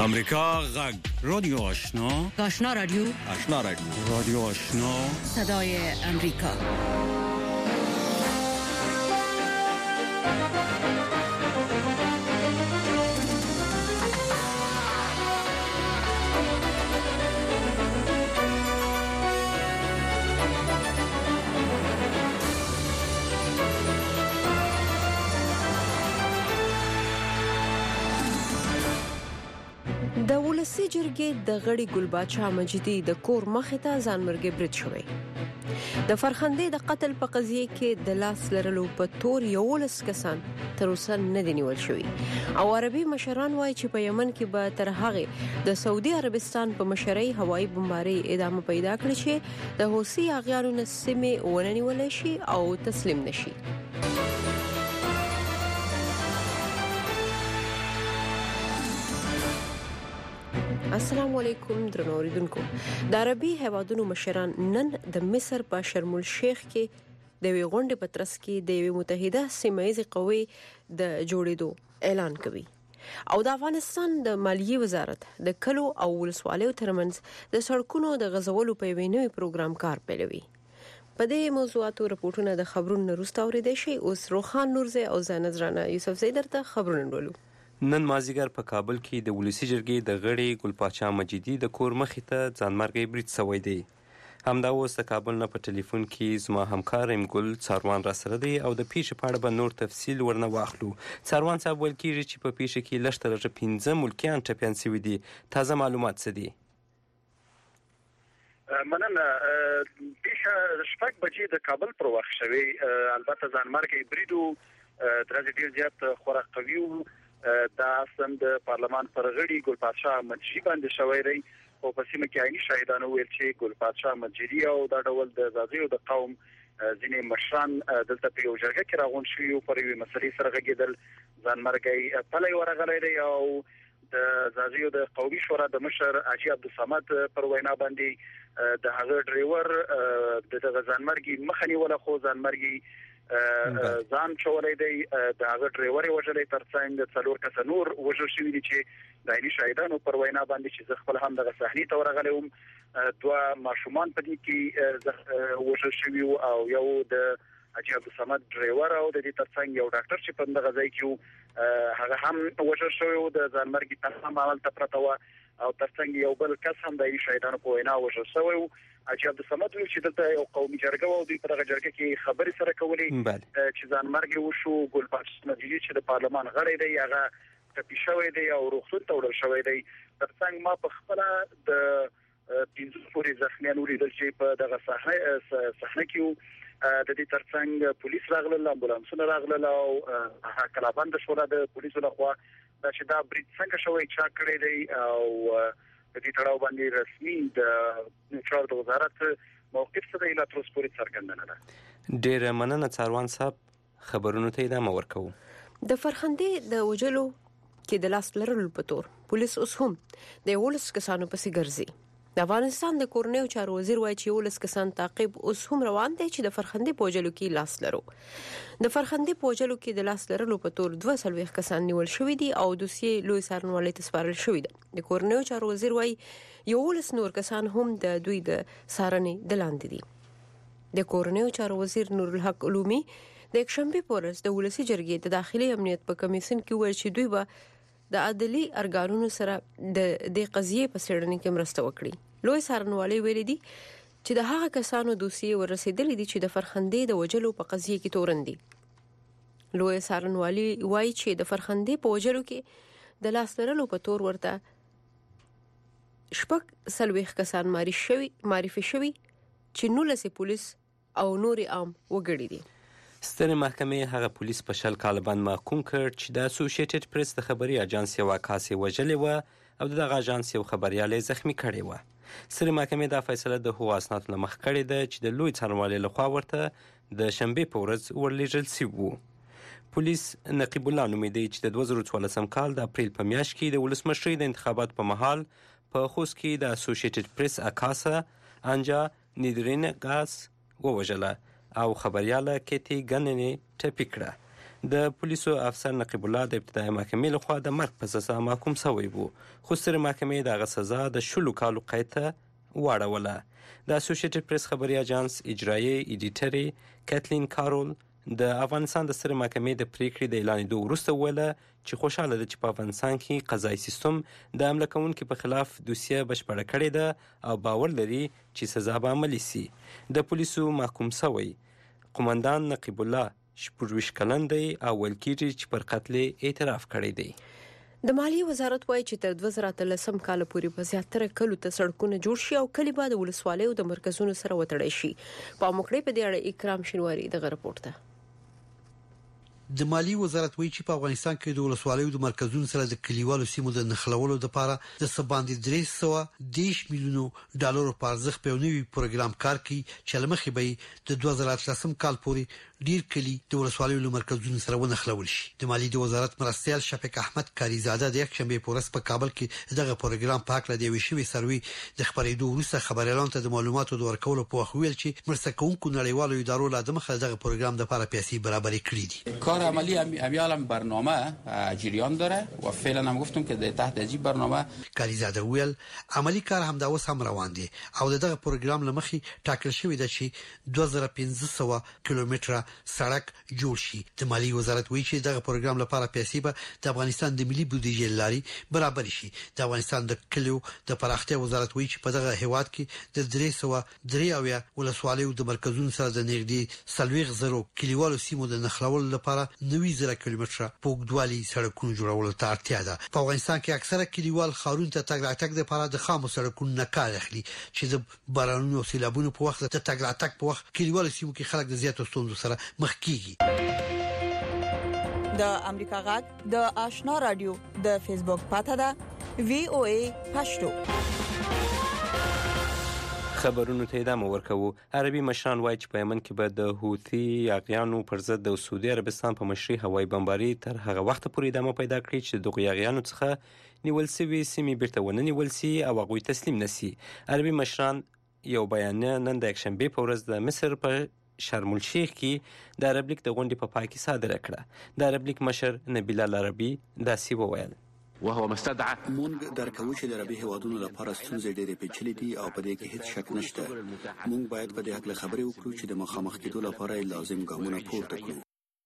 امریکا غږ رادیو آشنا رادیو رادیو آشنا صدای امریکا. د ولسی جرګې د غړي ګلبادشاه مجیدي د کور مخې ته ځانمرګي برید شوی. د فرخندې د قتل په قضیه کې د لاس لرلو په تور 11 کسان تر اوسه نه دي نیول شوی او عربي مشران وایي چې په یمن کې به تر هغه د سعودي عربستان په مشرۍ هوایي بمباري ادامه پیدا کړي چې د حوثي اغیارو سیمې ونیول شي او تسلیم نشي. السلام علیکم درنو اوریدونکو. د عربي هیوادونو مشران نن د مصر په شرم الشیخ کې د وی غونډې په ترڅ کې د متحده سیمه‌ییزې قوې د جوړېدو اعلان کوي او د افغانستان د مالیې وزارت د کلو او ولسوالیو ترمنځ د سړکونو د غزولو په وینوي پروګرام کار پیلوي. په دې موضوعاتو رپورټونه د خبرونو وروسته اوریدئ شي. اوس روخان نورزه او زنزرانه یوسف زیدر ته خبرونه ورولو. نن مازیګر په کابل کې د ولسی جرګې د غړي ګلبادشاه مجیدي د کور مخې ته ځانمرګي برید شوی دی. همدا اوس د کابل نه په ټلیفون کې زما همکار امګل څاروان را سره دی او د پیښې په اړه به نور تفصیل ورنه واخلو. څاروان صاحب ویل کېږي چې په پیښه کې لږ تر لږه 15 ملکیان ټپیان شوي دي. تازه معلومات څه دي؟ مننه. پیښه شپږ بجې د کابل پر وخت شوی. البته ځانمرګي بریدو درځي ډیر زیات خورا قوي دا سم د پارلمان پر غړي ګلبادشاه مجیدي باندې شوی دی او په سیمه کې عیني شاهدانو ویل چې ګلبادشاه مجیدي او دا ډول د زازیو د قوم ځینې مشران دلته په یو ځای کې راغون شوي او پر یوې مسلې سره غږیدل. ځانمرګي پلي ورغلی دی او د زازیو د قومي شورا د مشر حاجي عبدالصمد پر وینا باندې د هغه ډرایور د ځانمرګي مخه نیوله خو ځانمرګي ځان چولې دی د هغه ډرایور وژلې ترڅنګ د څلور کس نور وژل شوی دي چې د عیني شاهدانو پر وینا باندې چې خپل هم د صحنې ته ورغلی وم. دوه ماشومان په دې کې وژل شوي او یو د حاجي عبدالصمد ډرایور او د دې ترڅنګ یو ډاکټر چې په دغه ځای کې هغه هم وژل شوی او د ځانمرګي تنظیم عمل ته پرته و او ترڅنګ یو بل کس هم د عیني شاهدانو په وینا وژل شوی و. حاجي عبدالصمد ویل چې دلته یو قومي جرګه او دوی په دغه جرګه کې خبرې سره کولې چې ځانمرګي وشو. ګلبادشاه مجیدي چې د پارلمان غړی دی هغه ټپي شوی دی او روغتون ته وړل شوی دی. ترڅنګ ما په خپل د 15 پورې زخمیان ولیدل چې په دغه صحنه کې د دې ترڅنګ پولیس راغلل، امبولانسونه راغلل او کلابند شوله د پولیسو لخوا چې دا برید څنګه شوی چا کړی دی او د دې تړاو باندې رسمي د چارو د وزارت موقف څه دی لا تر اوسه پورې څرګنده نه ده. ډېره مننه څاروان صاحب. خبرونو ته ادامه ورکوو. د فرخندې د وجلو کې د لاس لرلو په تور پولیس اوس هم د 11 کسانو پسې ګرځي. د افغانستان د کورنیو چارو وزیر وایي چې 11 کسان تعقیب اوس هم روان دی چې د فرخندې په وجلو کې لاس لرو. د فرخندې په وجلو کې د لاس لرلو په تور 22 کسان نیول شوي دي او دوسیې لوی څارنوالۍ ته سپارل شوی دی. د کورنیو چارو وزیر وایي 11 نور کسان هم د دوی د څارنې د لاندې دي. د کورنیو چارو وزیر نورالحق علومي د یکشنبه په ورځ د ولسی جرګې د داخلي امنیت په کمیسیون کې ویل چې دوی به د عدلي ارګانونو سره د دې قضیې په څېړنه کې مرسته وکړي. لوی څارنوالۍ ویل دي چې د هغه کسانو دوسیې ورسېدلې دي چې د فرخندې د وجلو په قضیې کې تورن دي. لوی څارنوالۍ وایي چې د فرخندې په وجلو کې د لاس لرلو په تور ورته 40 کسان معرفي شوي چې 19 پولیس او نور عام وګړي دي. سترې محکمې هغه پولیس په 10 کال باندې محکوم کړ چې د اسوسییټډ پریس د خبري اژانس یو کاسې وژلې و او دغه اژانس یو خبريال زخمی کړی و. سترې محکمې دا فیصله د هغو اسنادو نه مخ کړې ده چې د لوی څارنوالۍ لخوا ورته د شنبې په ورځ ورلیږل شوي وو. پولیس نقیب الله نومیدی چې د 2014 کال د اپریل په میاشت کې د ولسمشرۍ د انتخاباتو په مهال په خوست کې د اسوسییټډ پریس اکاسه انجا نیدرینګاس ووژله او خبرياله کیتی ګننې ټپي کړه. د پولیسو افسر نقیب الله د ابتدایي محکمې لخوا د مرګ په سزا محکوم شوی و، خو سترې محکمې دغه سزا د 10 کالو قید ته واړوله. د اسوسییټډ پریس خبري اژانس اجرایي ایډیټري کاتلین کارول د افغانستان د سترې محکمې د پریکړې د اعلانېدو وروسته وویله چې خوشحاله ده چې په افغانستان کې قضایي سیستم د حمله کوونکي په خلاف دوسیه بشپړه کړې ده او باور لري چې سزا به عملي سي. د پولیسو محکوم شوی قومندان نقیب الله 24 کلن دی او ویل کېږي چې پر قتل اعتراف کړی دی. د مالیې وزارت وایي چې تر 2013 کال پورې په زیاتره کلو ته سړکونه جوړ شي او کلی به د ولسوالیو د مرکزونو سره وتړی شي. په موکړې په دې اړه اکرام شینواری دغه رپورټ ده. د مالیې وزارت وایي چې په افغانستان کې د ولسوالیو د مرکزونو سره د کلیوالو سیمو د نښلولو لپاره د سباندې 310 میلیونو ډالرو په ارزښت په نوي پروګرام کار کوي چې لمخې به د 2013 کال پورې ډیر کلی د ولسوالیو له مرکزونو سره ونښلول شي. د مالیې د وزارت مرستیال شفیق احمد کاریزاده د یکشنبه په ورځ په کابل کې دغه پروګرام په اړه د یوې شوي سروي د خبرېدو وروسته خبريالانو ته د معلوماتو د ورکولو په وخت ویل چې مرسته کوونکو نړیوالو ادارو له دمخه دغه پروګرام د لپاره پیسې برابرې کړې دي. کار عملی امیالم برنامه جریان داره و فعلا هم گفتم که تحت عجیب برنامه کاریزاده ویل عملی کار هم دا اوس هم روان دي او دغه پروګرام لمخې ټاکل شوی دی چې 2500 کیلومتره سړک جوړ شي. د مالیې وزارت وایي چې دغه پروګرام لپاره پیسې به د افغانستان د ملي بودیجې لاري برابر شي. د افغانستان د کلیو د پراختیا وزارت وایي چې په دغه هیواد کې د 303 ولسوالیو د مرکزونو سره د نږدې 40,000 کلیوالو سیمو د نښلولو لپاره 90,000 کیلومتره پوګدوالي سړکونو جوړولو ته اړتیا ده. په افغانستان کې اکثره کلیوال خارون ته تګ راتګ لپاره د خامو سړکونو نه کار اخلي چې د بارانونو او سیلابونو په وخت د تګ راتګ په وخت کلیوالو سیمو کې خلک د زیاتو ستونزو سره مخ کیږي. د امریکا غږ د آشنا رادیو د فیسبوک پاته ده VOA پښتو. خبرونو ته ادامه ورکوو. عربي مشران وایي چې په یمن کې به د حوثي یاغیانو پر ضد د سعودي عربستان په مشرۍ هوایي بمباري تر هغه وخت پورې ادامه پیدا کړي چې دغه یاغیانو څخه نیول شوی سیمې بیرته ونه نیول شي او هغوی تسلیم نشي. عربي مشران یو بیان نن د یکشنبه په ورځ د مصر په شرم الشیخ کې د عرب لیگ د غونډې په پای کې صادره کړه. د عرب لیگ مشر نبیل العربي داسې وویل: وهو مستدعى مونږ درکوي چې د عربي هیوادونو لپاره ستونزې ډېرې پیچلې دي او په دې کې هیڅ شک نشته. مونږ باید په دې حق خبرې وکړو چې د مخامخ کېدو لپاره لازم ګامونه پورته کړو.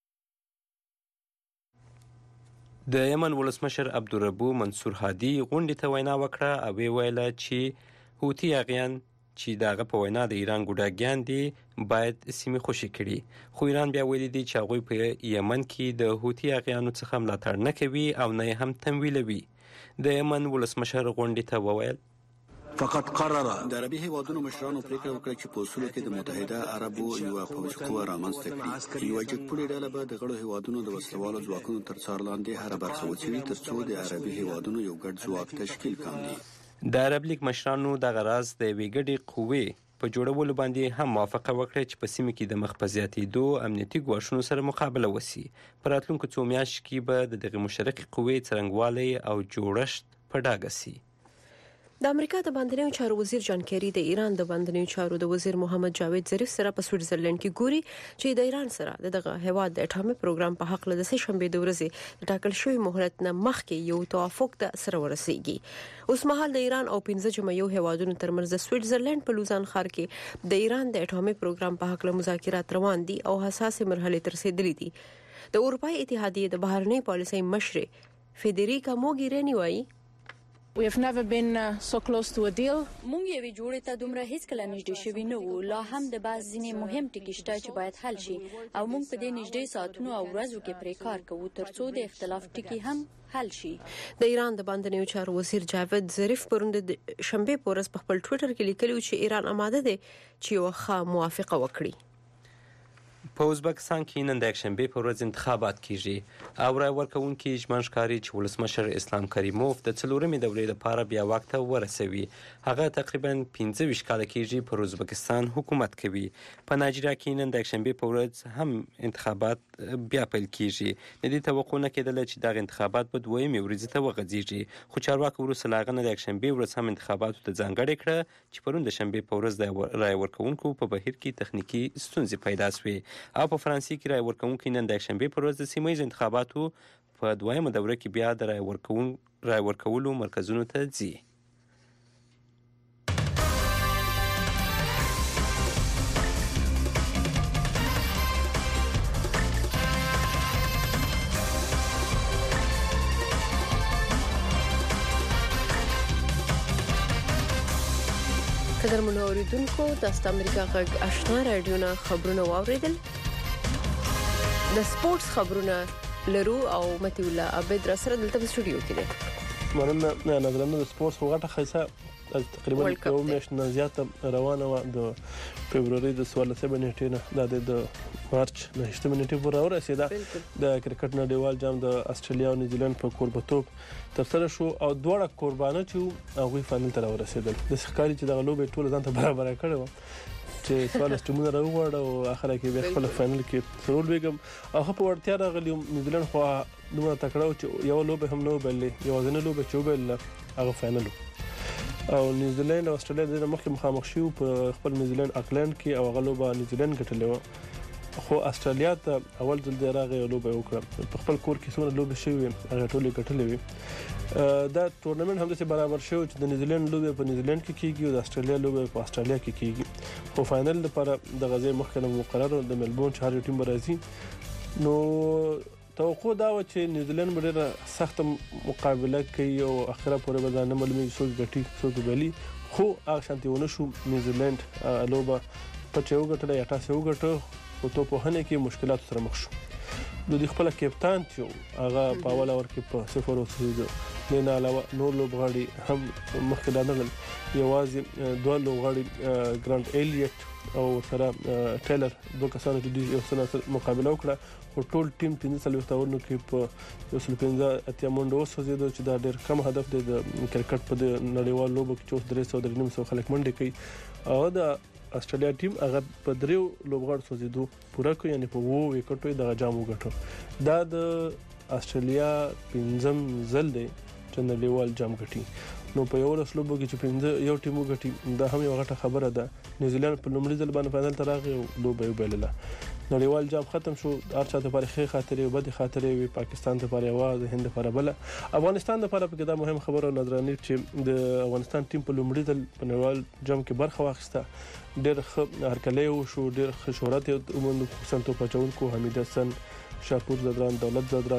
د یمن ولسمشر عبدالربو منصور هادي غونډې ته وینا وکړه او ویل چې حوثي یاغیان چې داغه په وینا د ایران ګوډاګیان دي باید سیمې خوشي کړي، خو ایران بیا ویلي دي چې هغوی په یمن کې د حوثي یاغیانو څخه ملاتړ نه کوي او نه هم تمویلوي. د یمن ولسمشر غونډې ته وویل: فقط قرر د عربي هیوادونو مشرانو پریکړه وکړه چې په اصولو کې د متحده عربو یو پوځي قوه رامنځته کړي. یو جګپوړي ډله به د غړو هیوادونو د وسلوالو ځواکونو تر څار لاندې هر برخه وڅېړي ترڅو د عربي هیوادونو یو ګډ ځواک تشکیل کاندي. د عرب لیگ مشرانو دغه راز د یوې ګډې قوې په جوړولو باندې هم موافقه وکړه چې په سیمه کې د مخ په زیاتېدو امنیتي ګواښونو سره مقابله وشي. په راتلونکو څو میاشتو کې به د دغې مشترکې قوې څرنګوالی او جوړښت په ډاګه سي. د امریکا د بهرنیو چارو وزیر جان کیری د ایران د بهرنیو چارو د وزیر محمد جاوید ظریف سره په سویټزرلند کې ګوري چې د ایران سره دغه هیواد د اټامي پروګرام په حق له د شنبه د ورځې د ټاکل شوی مهلت نه مخکې یو توافق ته سره ورسیږي. اوس مهال د ایران او 15 جمعیو هیوادونو ترمنځ د سویټزرلند په لوزان ښار کې د ایران د اټامي پروګرام په حق له مذاکرات روان دي او حساسه مرحله تر رسیدلې دي. د اروپای اتحادیې د بهرنی پالیسۍ مشر فیدریکا موګیرینی وایي: We have never been so close to a deal. مونږ یوې جوړې ته دومره هیڅ کله نږدې شوي نه وو. لا هم د بعض ځینې مهم ټکي شته چې باید حل شي او مونږ په دې نږدې ساعتونو او ورځو کې پرې کار کوو ترڅو د اختلاف ټکي هم حل شي. د ایران د بهرنیو چارو وزیر جاوید ظریف پروند د شنبه په ورځ په خپل ټوئیټر کې لیکلی چې ایران آماده دی چې یو ښه موافقه وکړي. په ازبکستان کې نن د یکشنبه په ورځ انتخابات کیږي او رای ورکوونکي ژمن ښکاري چې ولسمشر اسلام کریموف د څلورمې دورې لپاره بیا واک ته ورسوي. هغه تقریبا 15 کاله کېږي پر ازبکستان حکومت کوي. په نایجیریا کې نن د یکشنبه په ورځ هم انتخابات بیا پیل کیږي. د دې توقع نه کېدله چې دغه انتخابات په دویمې ورځ ته وغځيږي، خو چارواکي وروسته له هغه نه د یکشنبه ورځ هم انتخاباتو ته ځانګړې کړه چې پرون د شنبه په ورځ د رای ورکوونکو په بهیر کې تخنیکی ستونزې پیدا شوې. او په فرانسې کې رای ورکوونکي نن د یکشنبې پر ورځ د سیمه ییزو انتخاباتو په دویمه دوره کې بیا د رای ورکولو مرکزونو ته ځي. قدرمنو اوریدونکو تاسو امریکا غږ آشنا رادیو نه خبرونه واوریدل. د سپورتس خبرونه لرو او متي الله عبد رسول دلته په سټوډیو کې دی. مننه نظرانه د سپورتس غټه خیسه تقریبا یو میاشت نه زیاته روانه و د فبرवरी د 14 نیټې نه د مارچ 9 نیټې پورې ورسېده. د کرکټ نړیوال جام د استرالیا او نیوزیلند په کوربتوب ترسره شو او دوه قربانه چې هغه فائنل ته ورسېدل. د ښکاری چې د غلوبې ټول ځان ته برابر کړو چې سوال ټیمونه راوړل او اخر کې به خپل فائنل کې سرول بیګم هغه په ورتیا راغلی نیوزیلند خو دوه تکړه چې یو لوبه هم نو بلې یو ځنه لوبه چې وبل هغه فائنل او نیوزیلند او استرالیا د مخکې مخامخ شو په خپل نیوزیلند اکلند کې او غلوبه نیوزیلند ګټلې و خو استرالیا ته اول ځل د راغی لوبه وکړه په خپل کور کې څونه لوبه شوی هغه ټولې ګټلې وي. دا ټورنمنت هم د برابر شو چې د نیوزیلند لوبه په نیوزیلند کې کیږي او د استرالیا لوبه په استرالیا کې کیږي. خو فائنل لپاره د غزې مخکې مقرر د ملبورن چارج ټیم راځي. نو توقع دا و چې نیوزیلند ډېره سخت مقابله کوي او اخره پورې به نه معلومي څوک ګټي څوک بلی خو هغه شانتيونه شو نیوزیلند لوبه په چېو ګټله یا تاسو وګټو او تو په هنه کې مشکلات سره مخ شو. نو د خپل کپتان چې هغه په اول اور کې په 0 وسیده نه علاوه نور لوبغاړي هم مخکې دانل یوازې دوه لوبغاړي ګرانت ایلیټ او سره ټیلر دوه کسانو چې یو سره مقابله وکړه او ټول ټیم 15 تاورونو کې په 15 اتیا منډه وسوځیدو چې دا ډېر کم هدف دی د کرکټ په نړیوال لوبو کې چې 300 خلک منډه کوي او د استرالیا ټیم هغه په دریو لوبغاړو سوځیدو پوره کوي یعنی په وو وکټوي د جام وګټو. دا د استرالیا پنځم ځل دی چې نړیوال جام ګټي. نو په یو رسلوبو کې چې یو ټیم وګټي دا هم یو غټه خبره ده. نیوزیلند په لومړي ځل باندې فائنل ته راغی او لوبه وبلله. نړیوال جام ختم شو هر چا ته لپاره ښه خاطرې او بد خاطرې وي. پاکستان ته لپاره یو د هند لپاره بل افغانستان لپاره په دا مهم خبره نظرانه چې د افغانستان ټیم په لومړي ځل په نړیوال جام کې برخه واخیسته. ډېر ښه هرکلی وشو ډېر ښه شهرت یې وموند. خصوصا توپ اچوونکو حمید حسن شاپور زدران دولت زدران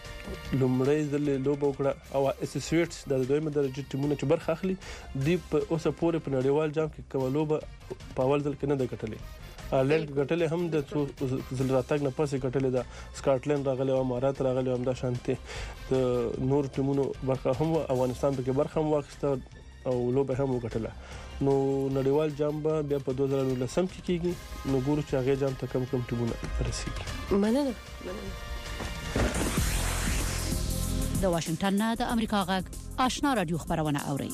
لومړی ځل لوبه وکړه او اسوسییټس د دویمه درجه ټیمونه چې برخه اخلي دی په اوسه پورې په نړیوال جام کې کومه لوبه په اول ځل کې نه ده ګټلې. آیرلند ګټلې هم د ځل راتګ نه پسې ګټلې ده. سکاټلند راغلی او امارات راغلی هم دا شانتي د نور ټیمونو برخه هم افغانستان په کې برخه هم واخیسته او لوبه هم وګټله. نو نړیوال جام به بیا په 2019 کې کیږي. نو ګورو چې هغه جام ته کم ټیمونه رسیږي. مننه. د واشنگټن نه د امریکا غږ آشنا رادیو خبرونه اوري.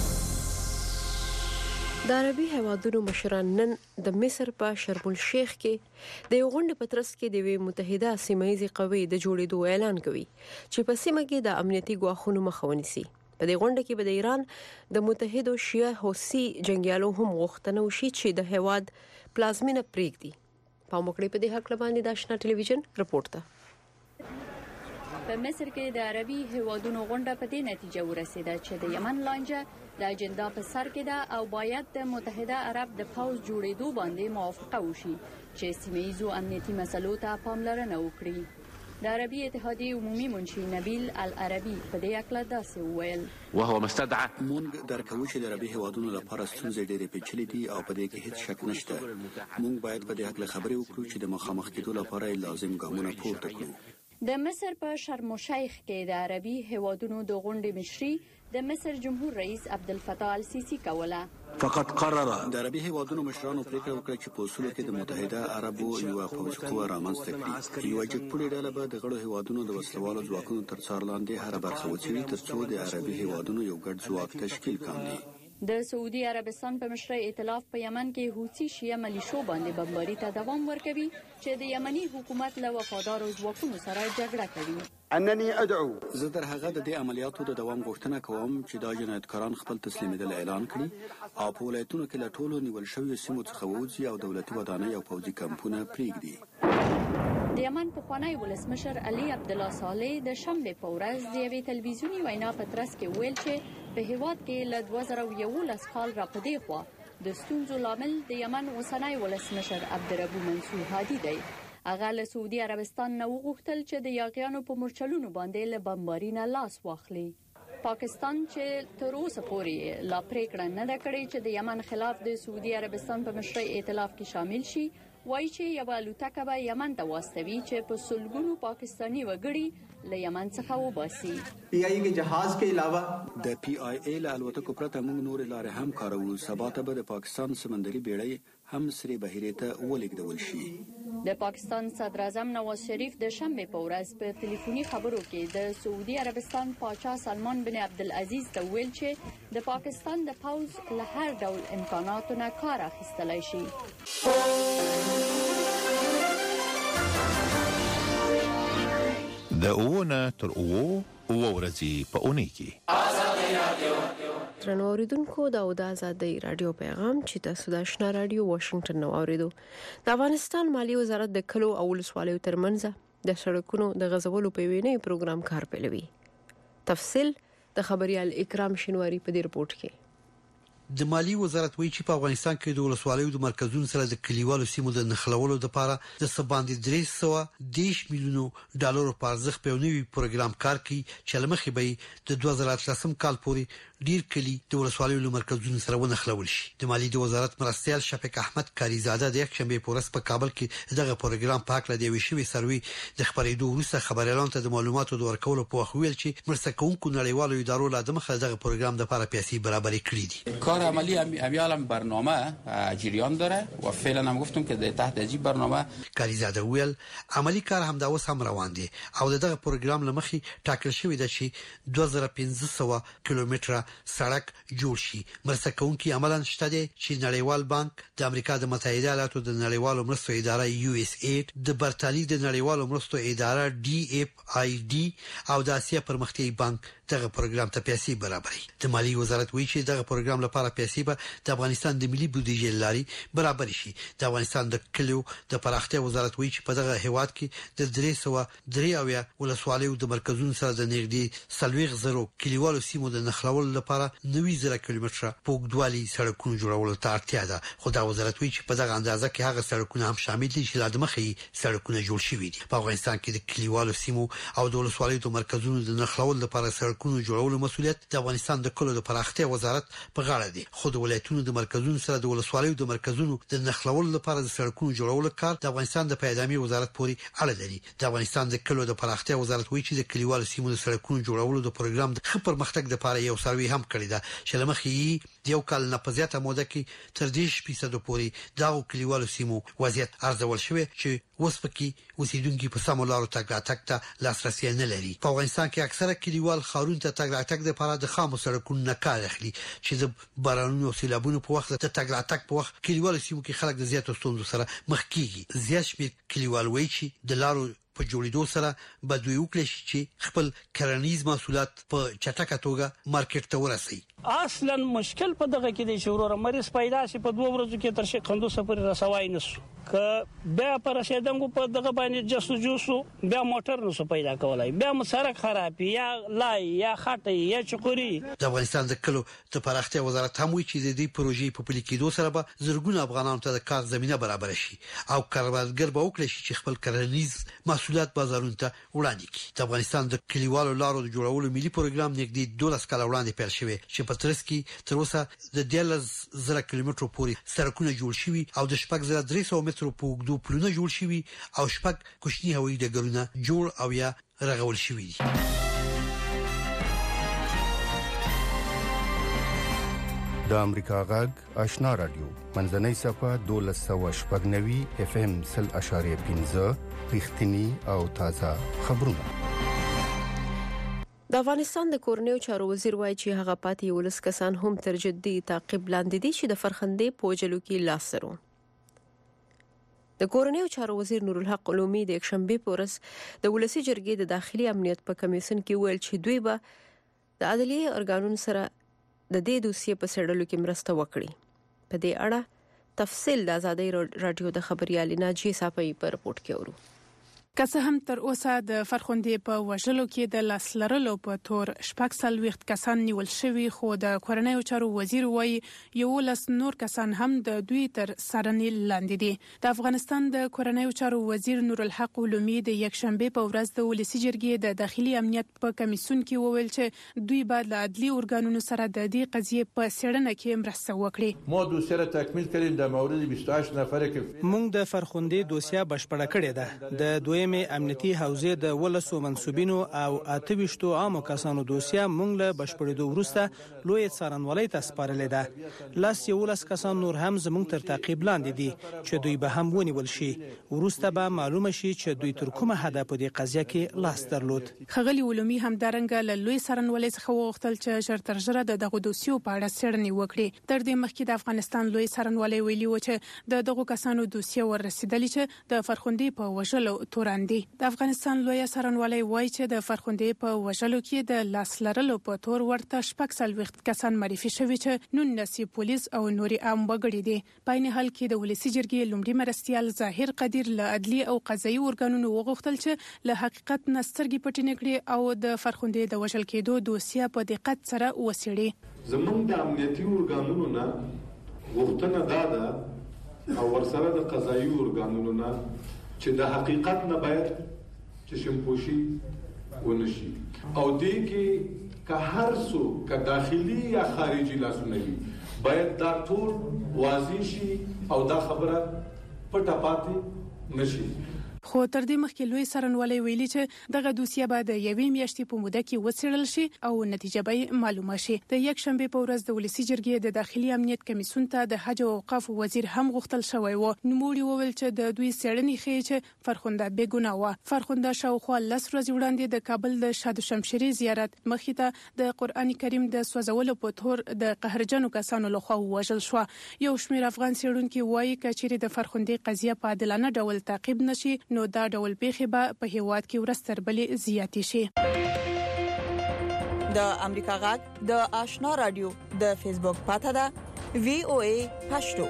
د عربي هیوادونو مشران نن د مصر په شرم الشیخ کې د یو غونډې په ترڅ کې د متحده سیمایي قوی د جوړېدو اعلان کوي چې په سیمه کې د امنیتي ګواښونو مخه ونیسي. په دې غونډه کې به د ایران د متحده شیعه حوثي جنگیالو هم غوښتنه وشي چې د هیواد پلازمینه پریږدي. په موکړې په دې حق باندې د آشنا ټلویزیون رپورت ده. په مصر کې د عربي هیوادونو غونډه په دې نتیجه ورسېده چې د یمن لانجه د اجنډا په سر کې ده او باید د متحده عرب د پوز جوړېدو باندې موافقه وشي چې سیمه‌ییزو امنیتي مسلو ته پاملرنه وکړي. د عربي اتحادیې عمومي منشي نبیل العربي په دې اړه داسې وویل وهو مستدعى مونږ درکوي چې د عربي هیوادونو لپاره ستونزې ډېرې پیچلې دي او په دې کې هیڅ شک نشته. مونږ باید په دې اړه خبرې وکړو چې د مخامخ کېدو لپاره لازم ګامونه پورته کړو. د مصر په شرم الشیخ کې د عربي هیوادونو د غونډې مشري د مصر جمهور رئیس عبدالفتاح السیسی کوله. فقط قرر د عربي هیوادونو مشرانو پریکړه وکړه چې په اصول کې د متحده عربو یو پوځي قوه رامنځته کړي. یو جګپوړي ډله به د غړو هیوادونو د وسلوالو ځواکونو تر څار لاندې هر برخه وڅېړي ترڅو د عربي هیوادونو یو ګډ ځواک تشکیل کړي. د سعودي عربستان په مشرۍ ائتلاف په یمن کې حوثي شیعه ملیشو باندې بمباري ته دوام ورکوي چې د یمني حکومت له وفادارو ځواکونو سره جګړه کوي. انني ادعو زه در هغه د دې عملیاتو د دوام غوښتنه کوم چې دا جنایتکاران خپل تسلیمېدل اعلان کړي او په ولایتونو کې له ټولو نیول شویو سیمو څخه ووځي او دولتي ودانۍ او پوځي کمپونه پرېږدي. د یمن پخوانی ولسمشر علي عبدالله صالح د شنبې په ورځ د یوې تلویزیوني وینا په ترڅ کې ویل چې په هیواد کې له 2011 کال را په دې خوا د ستونزو لامل د یمن اوسنی ولسمشر عبدالرب منصور هادي دی. هغه له سعودي عربستان نه وغوښتل چې د یاغیانو په مورچلونو باندې له بمباري نه لاس واخلي. پاکستان چې تر اوسه پورې لا پریکړه نه ده کړې چې د یمن خلاف د سعودي عربستان په مشرۍ ائتلاف کې شامل شي، وایي چې یوه الوتکه به یمن ته واستوي چې په سلګونو پاکستاني وګړي له یمن څخه وباسي. پی آئی کے جهاز کے علاوه د پی آئی ای له الوتکو پرته موږ نور لارې هم کاروو. سبا ته به د پاکستان سمندري بیړۍ هم سری بحیرې ته ولېږدول شي. د پاکستان صدر اعظم نواز شریف د شنبې په ورځ په ټلیفوني خبرو کې د سعودي عربستان پاچا سلمان بن عبدالعزیز ته ویل چې د پاکستان د پوځ له هر ډول امکاناتو نه کار اخیستلی شي. د اوونه تر اوو ورځې په اونۍ کې درنو اوریدونکو دا د آزادۍ رادیو پیغام چې تاسو د آشنا رادیو واشنگټن نو اوریدو. د افغانستان مالی وزارت د کلو او ولسوالیو ترمنځ د سړکونو د غزولو په وینې پروګرام کار پیلوي. تفصیل د خبريال اکرام شینواری په دې رپورت کې. د مالی وزارت وایي چې په افغانستان کې د ولسوالیو د مرکزونو سره د کلیوالو سیمو د نښلولو لپاره د سباندې 310 میلیونو ډالرو په ارزښت په نوي پروګرام کار کوي چې لمخې به د 2018 کال پورې ډیر کلی د ولسوالیو له مرکزونو سره ونښلول شي. د مالی د وزارت مرستیال شفیق احمد کاریزاده د یکشنبه په ورځ په کابل کې دغه پروګرام په اړه د ویشوي سروي د خبرېدو وروسته خبريالانو ته د معلوماتو د ورکولو په وخت ویل چې مرسته کوونکو نړیوالو ادارو له دمخه دغه پروګرام د لپاره پیسې برابرې کړې دي. کار عملی امیالم برنامه جریان داره و فعلا هم گفتم که در تحت هذه برنامه کاریزاده ویل عملی کار هم دا اوس هم روان دي او دغه پروګرام لمخې ټاکل شوی دی چې 2500 کیلومتره سړک جوړ شي. مرسته کوونکي عملاً شته دي چې نړیوال بانک، د امریکا د متحده ایالاتو د نړیوالو مرستو اداره USAID، د برتالي د نړیوالو مرستو اداره DFID او د اسیا پرمختیایي بانک دغه پروګرام ته پیسې برابري. د مالی وزارت وایي چې دغه پروګرام لپاره پیسې به د افغانستان د ملي بودیجې لاري برابر شي. د افغانستان د کلیو د پراختیا وزارت وایي چې په دغه هیواد کې د 303 ولسوالیو د مرکزونو سره د نږدې 40,000 کلیوالو سیمو د نښلولو لپاره 90,000 کیلومتره په اوږدوالي سړکونو جوړولو ته اړتیا ده. خو دا وزارت وایي چې په دغه اندازه کې هغه سړکونه هم شامل دي چې لا د مخې سړکونه جوړ شوي دي. په افغانستان کې د کلیوالو سیمو او د ولسوالیو د مرکزونو د نښلولو لپاره سړکونو جوړولو مسؤلیت د افغانستان د کلو د پراختیا وزارت په غاړه دی. خو د ولایتونو د مرکزونو سره د ولسوالیو د مرکزونو د نښلولو لپاره د سړکونو جوړولو کار د افغانستان د پیدامي وزارت پورې اړه لري. د افغانستان د کلو د پراختیا وزارت وایي چې د کلیوالو سیمو د سړکونو جوړولو د پروګرام د خپل پرمختګ لپاره یو سروي هم کړی دی چې لمخې د یو کال نه په زیاته موده کې تر 10% پورې دا کلیوالو سیمو وضعیت ارزول شوی چې اوس پکې اوسیدونکو په سمو لارو تګ راتګ ته لاسرسي نه لري. په افغانستان کې اکثره کلیوال خارون ته تګ راتګ لپاره د خامو سړکونو نه کار اخلي چې د بارانونو او سیلابونو په وخت ته تګ راتګ په وخت کلیوالو سیمو کې خلک د زیاتو ستونزو سره مخ کیږي. زیات شمېر کلیوال وایي چې د لارو په جوړېدو سره به دوی وکړي چې خپل کرنیز محصولات په چټکه توګه مارکیټ ته ورسي. اصلا مشکل په دغه کې دی چې ورور مریض پیدا شي په 2 ورځو کې تر شي قندوز پورې رسوای نشو که بیا پر رسیدنګو په دغه باندې جسو بیا موټر نشو پیدا کولای، بیا مسرک خراب یا لای یا خټه یا چقوري. د افغانستان د کلو د پراختیا وزارت هم وایي چې د دې پروژې په پلي کېدو سره به زرګونه افغانانو ته د کار زمينه برابر شي او کاروبارګر به وکړي چې خپل کرنیز محصولات بازارونو ته وړاندې کړي. د افغانستان د کلیوالو لارو د جوړولو ملي پروګرام نږدې 12 کال وړاندې پیل شوی چې په ترڅ کې تر اوسه د 10,000 کیلومترو پورې سړکونه جوړ شوي او د 6,300 مترو په اوږدو پلونه جوړ شوي او 6 کوچني هوایي ډګرونه جوړ او یا رغول شوي دي. د امریکا غږ آشنا رادیو منځنۍ صفه 1290 FM 0.5 رښتینی او تازه خبرونه. د افغانستان د کورنیو چارو وزیر وایي چې هغه پاتې ولس کسان هم تر جدي تعقیب لاندې دي چې د فرخندې په وجلو کې لاس سره. د کورنیو چارو وزیر نور الحق علومي د یکشنبه په ورځ د ولسی جرګې د داخلي امنیت په کمیسیون کې ویل چې دوی به د عدلي ارګانونو سره د دې دوسیې په سړلو کې مرسته وکړي. په دې اړه تفصیل د ازادي رادیو د خبريال ناجی صافي په رپورت کې ورو. که څه هم تر اوسه د فرخندې په وژلو کې د لاس لرلو په تور 40 کسان نیول شوي، خو د کورنیو چارو وزیر وایي 11 نور کسان هم د دوی تر څارنې لاندې دي. د افغانستان د کورنیو چارو وزیر نور الحق علومي د یکشنبه په ورځ د ولسی جرګې د داخلي امنیت په کمیسیون کې وویل چې دوی باید له عدلي ارګانونو سره د دې قضیې په څېړنه کې مرسته وکړي. ما دوسیه را تکمیل کړل د مورد 28 نفر کې موږ د فرخندې دوسیه بشپړه کړې ده. د دوی امنیتي حوزې د ولسو منسوبینو او 28 عامو کسانو دوسیه مونږ له بشپړېدو وروسته لوی څارنوالۍ ته سپارلې ده. لاس 11 کسان نور هم زموږ تر تعقیب لاندې دي چې دوی به هم ونیول شي. وروسته به معلومه شي چې دوی تر کومه حده په دې قضیه کې لاس درلود. خغلی علومي هم درنګ له لوی څارنوالۍ څخه وغوښتل چې ژر تر ژره دغه دوسیو په اړه څېړنې وکړي. تر دې مخکې د افغانستان لوی څارنوالۍ ویلي و چې دغه کسانو دوسیه ورسېدلې چې د فرخندې په وژلو تورن دي. د افغانستان لوی څارنوالۍ وایي چې د فرخندې په وژلو کې د لاس لرلو په تور ورته 40 کسان معرفي شوي چې 19 پولیس او نوري عام وګړي دي. په عین حال کې د ولسی جرګې لومړي مرستیال ظاهر قدیر له عدلي او قضایي ارګانونو وغوښتل چې له حقیقت نه سترګې پټې نه کړي او د فرخندې د وژل کېدو دوسیه په دقت سره وڅېړي. زموږ د امنیتي ارګانونو نه غوښتنه ده او ورسره د قضایي ارګانونو نه چې د حقیقت نه باید چې شمپوشي ونشي او دې کې که هر څو که داخلي یا خارجي لاسونه وي باید دا ټول واضح شي او دا خبره پټه پاتې نشي. خو تر دې مخکې لوی څارنوالۍ ویلي چې دغه دوسیه به د یوې میاشتې په موده کې وڅېړل شي او نتیجه به معلومه شي. د یکشنبه په ورځ د ولسی جرګې د داخلي امنیت کمیسیون ته د حج او اوقاف وزیر هم غوښتل شوی و. نوموړي وویل چې د دوی څېړنې ښیي چې فرخنده بې ګناه وه. فرخنده شاوخوا 10 ورځې وړاندې د کابل د شادو شمشيري زیارت مخې ته د قرآن کریم د سوځولو په تور د قهرجنو کسانو لخوا وژل شو. یو شمېر افغان څېړونکي وایي چې چیرې د فرخندې قضیه په عادلانه ډول تعقیب نشي نو دا ډول پیښې به په هیواد کې ورستر بلې زیاتې شي. د امریکا غږ د آشنا رادیو د فیسبوک پاته ده VOA پښتو.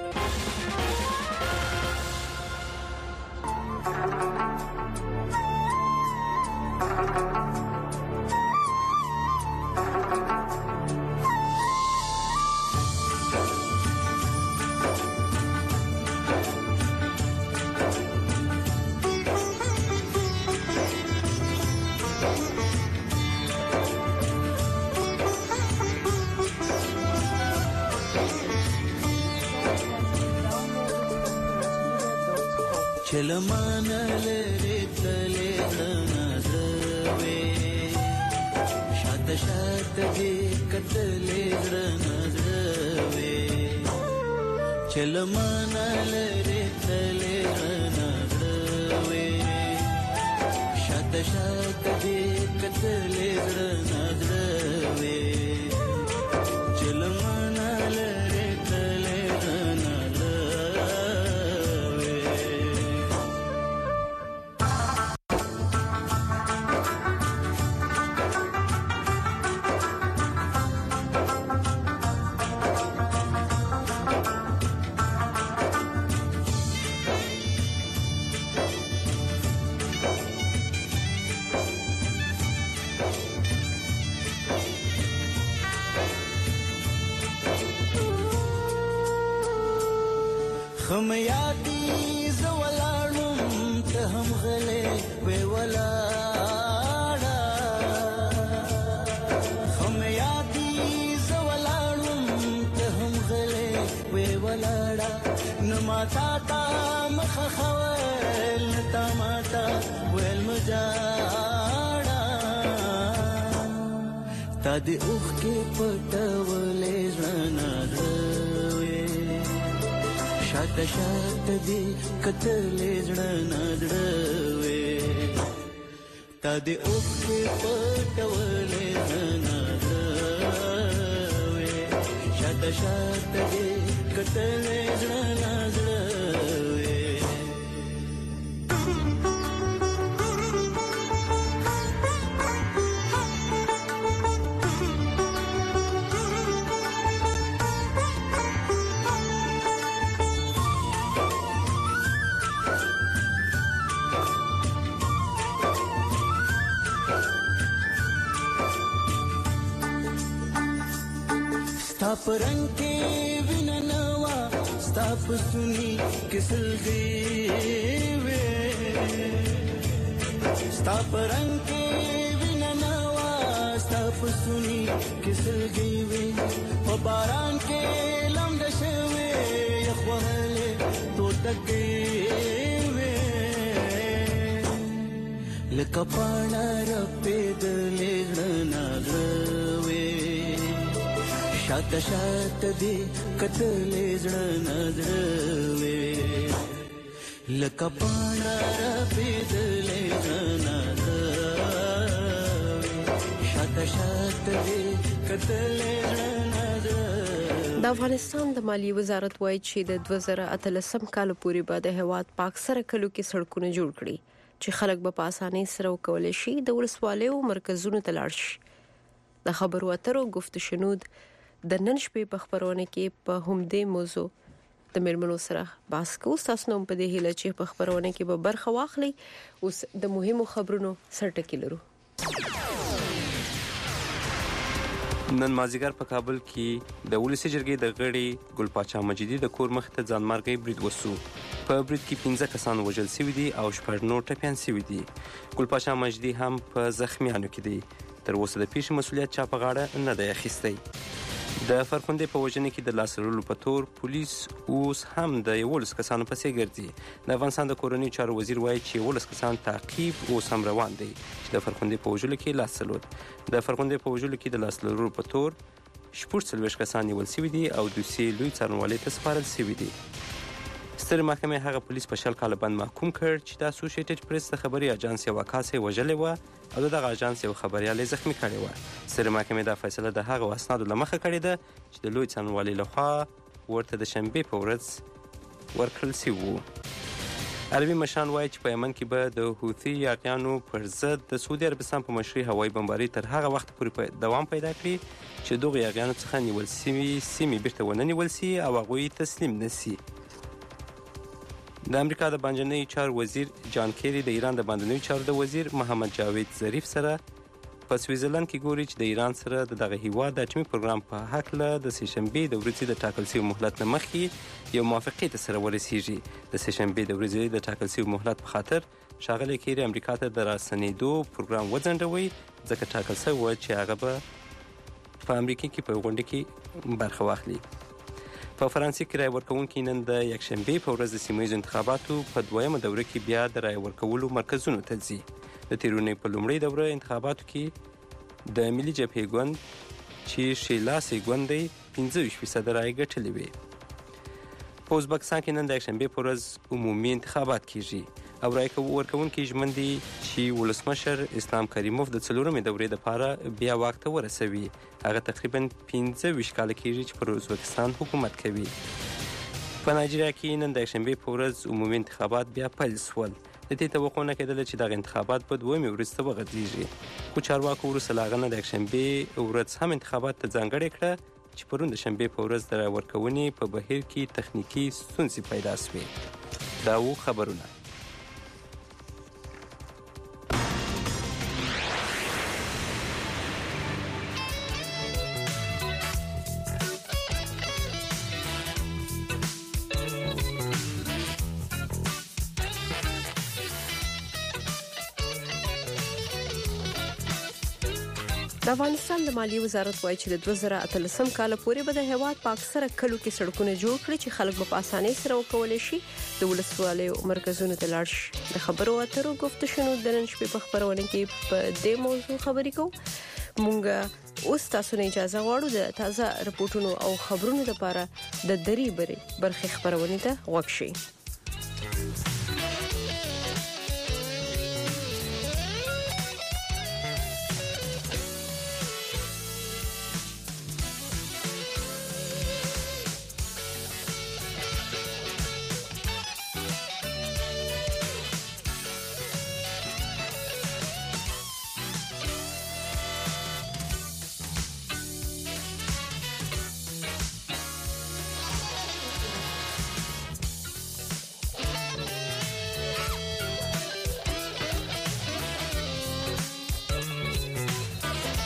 چلمان لري تلې نظروي شات شات دې کتلې نظروي چلمان لري تلې نظروي شات شات دې کتلې نظروي چلمان لري تلې خم یادی زولانم ته هم غلې وی ولاړه خم یادی زولانم ته هم غلې وی ولاړه نماتا تا مخ خوال تا ماتا ویل مجاړه تا دې اوخ کې پټولې ځنا شات شات دې کتلې زړه نړوي تا دې اوخ کې پټولې نړوي شات شات دې کتلې زړه نړوي ستا پرنګ کې وینا نوا ستا پسونی کسلګي وې ستا پرنګ کې وینا نوا ستا پسونی کسلګي وې په باران کې لمد شوي یخوالې تو تکي وې لکه پاڼه رپېد لګنا غوي شاته شاته دې کتلې زړه نظروي لکه پاڼه رپېد لګنا غوي شاته شاته دې کتلې زړه نظروي. د افغانستان د مالیې وزارت وایي چې د 2013 کال پورې به د هیواد پاک سره کلو کې سړکونه جوړ کړي چې خلک به په اسانۍ سره وکولای شي د ولسوالیو مرکزونو ته لاړ شي. د خبرو اترو گفت شنود د نن شپې په خبرونه کې په همدې موضوع د مېرمنو سره بحث کوو. تاسو نو په دې هیله چې په خبرونه کې به برخه واخلئ. اوس د مهمو خبرونو سرټکی لرو. نن مازیګر په کابل کې د ولسی جرګې د غړي ګل پاچا مجیدي د کور مخ ته ځانمرګي برید وسو. په برید کې 15 کسان وژل شوي دي او 9 نور ټپيان شوي دي. ګل پاچا مجیدي هم په زخمیانو کې دي. تر اوسه د پیښې مسؤلیت چا په غاړه نه دی اخیستی. د فرخندې په وژنې کې د لاسرولو په تور پولیس اوس هم د 11 کسانو پسې ګرځي. د افغانستان د کورنۍ چارو وزیر وایي چې 11 کسان تعقیب اوس هم روان دي چې د فرخندې په وژلو کې لاس درلود. د فرخندې په وژلو کې د لاسرولو په تور 14 کسان نیول شوي دي او دوسیې لوی څارنوالۍ ته سپارل شوي دي. ستر محکمې هغه پولیس په 20 کال بند محکوم کړ چې د اسوسییټډ پریس د خبري اژانس یو کاسې وژلې و او دغه اژانس یو خبريال زخمی کړی و. ستر محکمې دا فیصله د هغه اسنادو لمخه کړې ده چې د لوی څارنوالۍ لخوا ورته د شنبه په ورځ ورکړل شوی و. عربي مشران وایي چې په یمن کې به د حوثي یاغیانو پر ضد د سعودي عربستان په مشرۍ هوایي بمباري تر هغه وخت پورې دوام پیدا کړي چې دغه یاغیانو څخه نیول شوي سیمې بیرته ونه نیول شي او هغوی تسلیم نشي. د امریکا د بانجنۍ چارو وزیر جان کیری د ایران د باندنیو چارو د وزیر محمد جاوید ظریف سره په سویزرلند کې ګوري چې د ایران سره دغه هیواد د اټومي پروګرام په هکله د سهشنبې د ورځې د ټاکل شوي مهلت نه مخکې یو موافقې ته سره ورسیږي. د سهشنبې د ورځې د ټاکل شوي مهلت په خاطر ښاغلی کیری امریکا ته د راستنېدو پروګرام وځنډوي ځکه ټاکل شوی و چې هغه به په امریکا کې په غونډه کې برخه واخلي. په فرانسې کې رای ورکوونکي نن د یکشنبې په ورځ د سیمه ییزو انتخاباتو په دویمه دوره کې بیا د رای ورکولو مرکزونو ته ځي. د تیرونې په لومړۍ دوره انتخاباتو کې د ملي جبهې ګوند چې شیلاسي ګوند دی 25% رای ګټلې وې. په ازبکستان کې نن د یکشنبې په ورځ عمومي انتخابات کیږي او رای ورکوونکي ژمن دي چې ولسمشر اسلام کریموف د 4مې دورې لپاره بیا واک ته ورسوي. هغه تقریبا 15 کاله کېږي چې پر ازبکستان حکومت کوي. په نایجیریا کې نن د یکشنبې په ورځ عمومي انتخابات بیا پیل شول. د دې توقع نه کېدله چې دغه انتخابات په 2مې ورځ ته وغځېږي، خو چارواکو وروسته له هغه نه د یکشنبې ورځ هم انتخابات ته ځانګړې کړه چې پرون د شنبې په ورځ د رای ورکونې په بهیر کې تخنیکي ستونزې پیدا شوې. دا و خبرونه. د افغانستان د مالیې وزارت وایي چې د 2013 کال پورې به د هیواد په اکثره کلو کې سړکونه جوړ کړي چې خلک به په اسانۍ سره وکولای شي د ولسوالیو مرکزونو ته لاړ شي. د خبرو اترو گفت شنود د نن شپې په خبرونه کې په دې موضوع خبرې کوو. مونږ اوس تاسو نه اجازه غواړو د تازه رپورټونو او خبرونو لپاره د دری برخې خبرونه ته غوږ شئ.